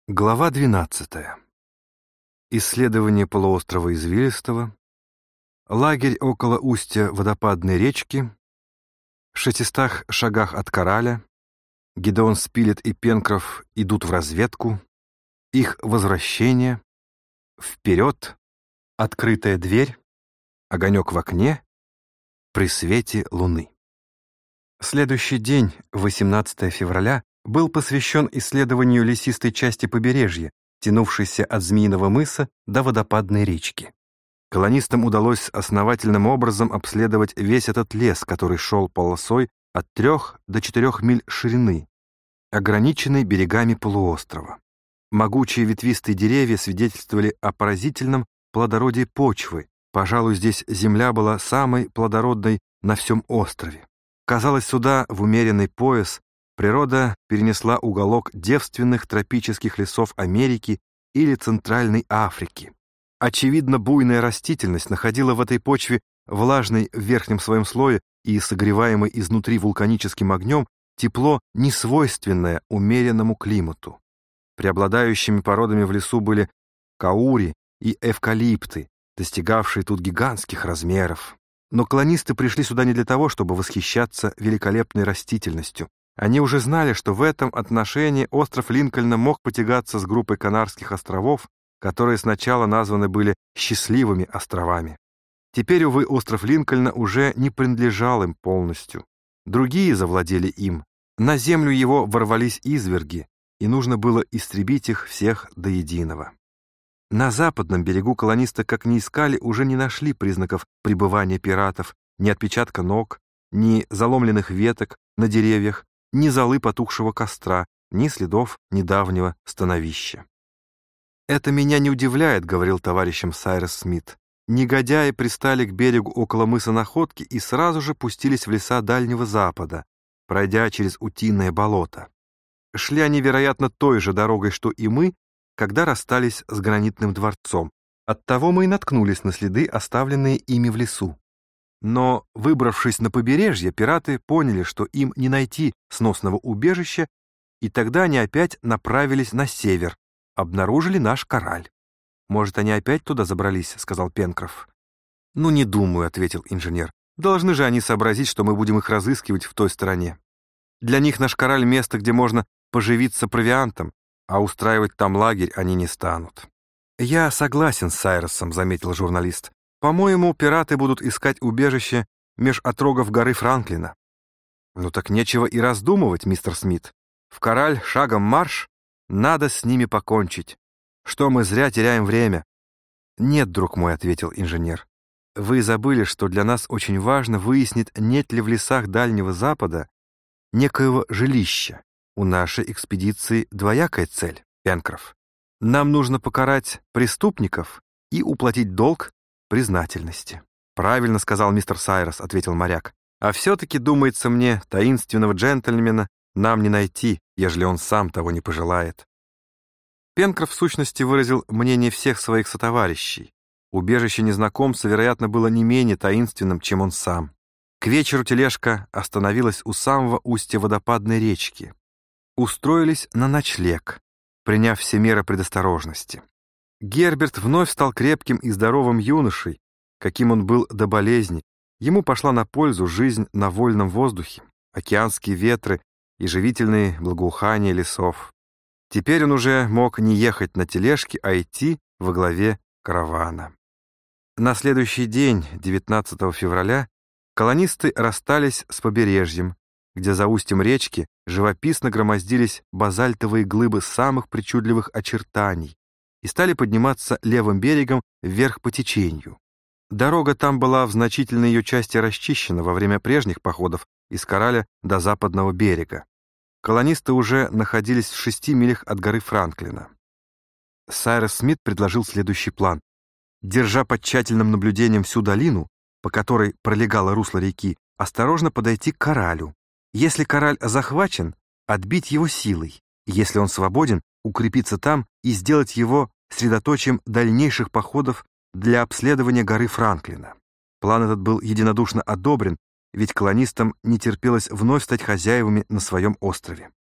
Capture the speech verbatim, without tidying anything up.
Глава двенадцатая. Исследование полуострова Извилистого, лагерь около устья водопадной речки, в шестистах шагах от Кораля, Гедеон Спилет и Пенкроф идут в разведку, их возвращение, вперед, открытая дверь, огонек в окне, при свете луны. Следующий день, восемнадцатое февраля, был посвящен исследованию лесистой части побережья, тянувшейся от Змеиного мыса до водопадной речки. Колонистам удалось основательным образом обследовать весь этот лес, который шел полосой от трех до четырех миль ширины, ограниченный берегами полуострова. Могучие ветвистые деревья свидетельствовали о поразительном плодородии почвы. Пожалуй, здесь земля была самой плодородной на всем острове. Казалось, сюда, в умеренный пояс, природа перенесла уголок девственных тропических лесов Америки или Центральной Африки. Очевидно, буйная растительность находила в этой почве влажной в верхнем своем слое и согреваемой изнутри вулканическим огнем тепло, несвойственное умеренному климату. Преобладающими породами в лесу были каури и эвкалипты, достигавшие тут гигантских размеров. Но колонисты пришли сюда не для того, чтобы восхищаться великолепной растительностью. Они уже знали, что в этом отношении остров Линкольна мог потягаться с группой Канарских островов, которые сначала названы были «счастливыми островами». Теперь, увы, остров Линкольна уже не принадлежал им полностью. Другие завладели им. На землю его ворвались изверги, и нужно было истребить их всех до единого. На западном берегу колонисты, как ни искали, уже не нашли признаков пребывания пиратов, ни отпечатка ног, ни заломленных веток на деревьях, ни золы потухшего костра, ни следов недавнего становища. «Это меня не удивляет», — говорил товарищам Сайрес Смит. «Негодяи пристали к берегу около мыса Находки и сразу же пустились в леса Дальнего Запада, пройдя через Утиное болото. Шли они, вероятно, той же дорогой, что и мы, когда расстались с Гранитным дворцом. Оттого мы и наткнулись на следы, оставленные ими в лесу. Но, выбравшись на побережье, пираты поняли, что им не найти сносного убежища, и тогда они опять направились на север, обнаружили наш Кораль. «Может, они опять туда забрались?» — сказал Пенкроф. «Ну, не думаю», — ответил инженер. «Должны же они сообразить, что мы будем их разыскивать в той стороне. Для них наш Кораль — место, где можно поживиться провиантом, а устраивать там лагерь они не станут». «Я согласен с Сайресом», — заметил журналист. «По-моему, пираты будут искать убежище меж отрогов горы Франклина». «Ну так нечего и раздумывать, мистер Смит. В Кораль шагом марш, надо с ними покончить. Что мы зря теряем время?» «Нет, друг мой», — ответил инженер. «Вы забыли, что для нас очень важно выяснить, нет ли в лесах Дальнего Запада некоего жилища. У нашей экспедиции двоякая цель, Пенкроф. Нам нужно покарать преступников и уплатить долг признательности». «Правильно сказал мистер Сайрес», — ответил моряк. «А все-таки, думается мне, таинственного джентльмена нам не найти, ежели он сам того не пожелает». Пенкроф в сущности выразил мнение всех своих сотоварищей. Убежище незнакомца, вероятно, было не менее таинственным, чем он сам. К вечеру тележка остановилась у самого устья водопадной речки. Устроились на ночлег, приняв все меры предосторожности. Герберт вновь стал крепким и здоровым юношей, каким он был до болезни. Ему пошла на пользу жизнь на вольном воздухе, океанские ветры и живительные благоухания лесов. Теперь он уже мог не ехать на тележке, а идти во главе каравана. На следующий день, девятнадцатого февраля, колонисты расстались с побережьем, где за устьем речки живописно громоздились базальтовые глыбы самых причудливых очертаний, и стали подниматься левым берегом вверх по течению. Дорога там была в значительной ее части расчищена во время прежних походов из Кораля до западного берега. Колонисты уже находились в шести милях от горы Франклина. Сайрес Смит предложил следующий план. Держа под тщательным наблюдением всю долину, по которой пролегало русло реки, осторожно подойти к Коралю. Если Кораль захвачен, отбить его силой. Если он свободен, укрепиться там и сделать его средоточием дальнейших походов для обследования горы Франклина. План этот был единодушно одобрен, ведь колонистам не терпелось вновь стать хозяевами на своем острове.